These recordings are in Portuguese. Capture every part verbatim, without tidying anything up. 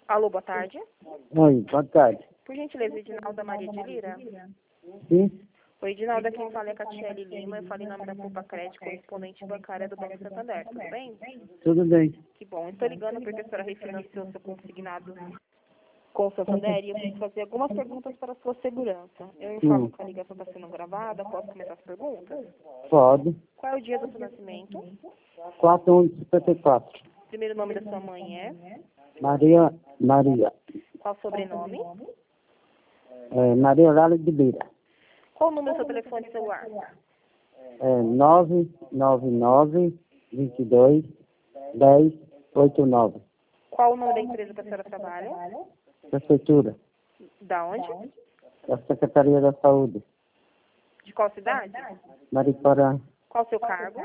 Alô, boa tarde. Oi, boa tarde. Por gentileza, Edinalda Maria de Lira. Sim? Oi, Edinalda, quem fala é Catiele Lima. Eu falo em nome da Culpa Crédito, correspondente bancária do Banco Santander. Tudo bem? Tudo bem. Que bom. Estou ligando porque a senhora refinanciou seu consignado com o Santander e eu preciso fazer algumas perguntas para a sua segurança. Eu informo Hum. que a ligação está sendo gravada. Posso começar as perguntas? Pode. Qual é o dia do seu nascimento? quatro um de cinquenta e quatro. Primeiro nome da sua mãe é? Maria, Maria. Qual o sobrenome? É, Maria Aurália de Lira. Qual o número do seu telefone celular? É, nove nove nove, vinte e dois, dez, oitenta e nove. Qual o nome da empresa que a senhora trabalha? Prefeitura. Da onde? Da Secretaria da Saúde. De qual cidade? Mariporã. Qual o seu cargo?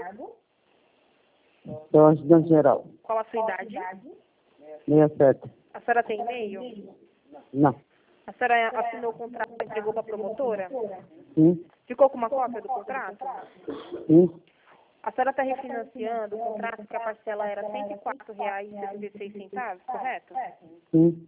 Sou ajudante geral. Qual a sua idade? sessenta e sete. A senhora tem e-mail? Não. A senhora assinou o contrato e entregou para a promotora? Sim? Ficou com uma cópia do contrato? Sim? A senhora está refinanciando o contrato porque a parcela era cento e quatro reais e sessenta e seis centavos, correto? Sim?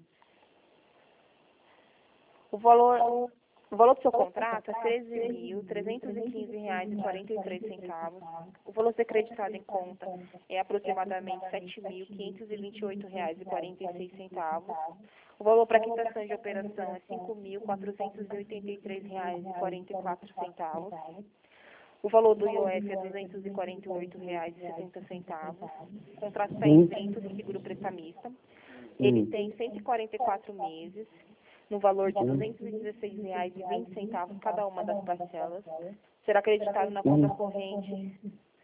O valor, o valor do seu contrato é treze mil trezentos e quinze reais e quarenta e três centavos. O valor a ser creditado em conta é aproximadamente sete mil quinhentos e vinte e oito reais e quarenta e seis centavos. O valor para quitação de operação é cinco mil quatrocentos e oitenta e três reais e quarenta e quatro centavos. O valor do I O F é duzentos e quarenta e oito reais e sessenta centavos. O contrato está isento do seguro prestamista. Ele tem cento e quarenta e quatro meses, no valor de duzentos e dezesseis reais e vinte centavos cada uma das parcelas. Será acreditado na conta corrente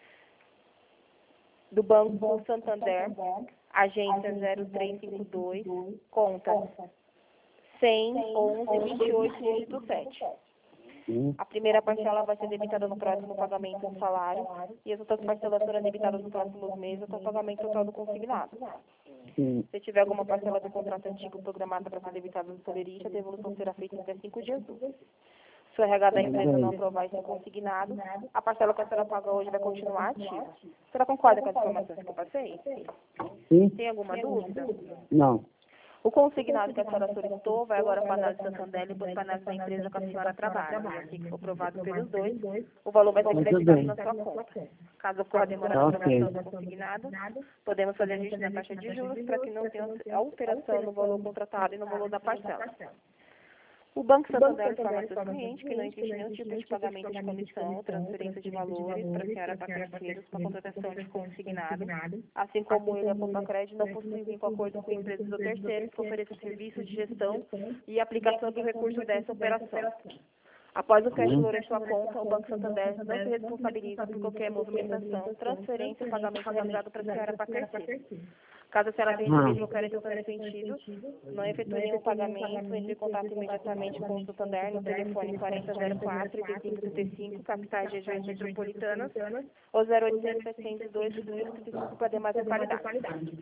do Banco Santander, agência zero três cinco dois, conta cem, onze, vinte e oito, dígito sete. Sim? A primeira parcela vai ser debitada no próximo pagamento do salário e as outras parcelas serão debitadas nos próximos meses até o pagamento total do consignado. Sim. Se tiver alguma parcela do contrato antigo programada para ser debitada no solerite, a devolução será feita em até cinco dias úteis. Se o R H da empresa não aprovar esse consignado, a parcela que a senhora paga hoje vai continuar ativa. A senhora concorda com as informações que eu passei? Sim? Tem alguma dúvida? Não. O consignado que a senhora solicitou vai agora para a análise do Santander e depois para a análise da empresa que a senhora trabalha. E assim que for aprovado pelos dois, o valor vai ser Tudo creditado bem. na sua conta. Caso ocorra demora Tá na ok. aprovação do consignado, podemos fazer ajuste na taxa de juros para que não tenha alteração no valor contratado e no valor da parcela. O Banco Santander informa a seus clientes que não existe nenhum tipo de pagamento de comissão, transferência de valores para a senhora para terceiros para contratação de consignado, assim como ele, a Culpa Crédito, não possui vínculo acordo com empresas ou terceiros que ofereçam serviço de gestão e aplicação do recurso dessa operação. Após o cash flow em sua conta, o Banco Santander não se responsabiliza por qualquer movimentação, transferência ou pagamento realizado para a senhora para terceiros. Caso a senhora tenha recebido qualquer intenção nesse sentido, não efetue nenhum pagamento, entre em contato imediatamente com o Santander no telefone quarenta zero quatro, oitenta e cinco trinta e cinco, capitais e regiões metropolitanas, ou zero oitocentos, setecentos e dois, trinta e cinco trinta e cinco para demais localidades.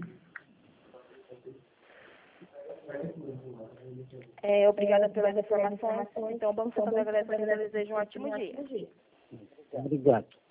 É, obrigada pelas informações. Então, o Banco Santander agradece e deseja um ótimo dia. Obrigado.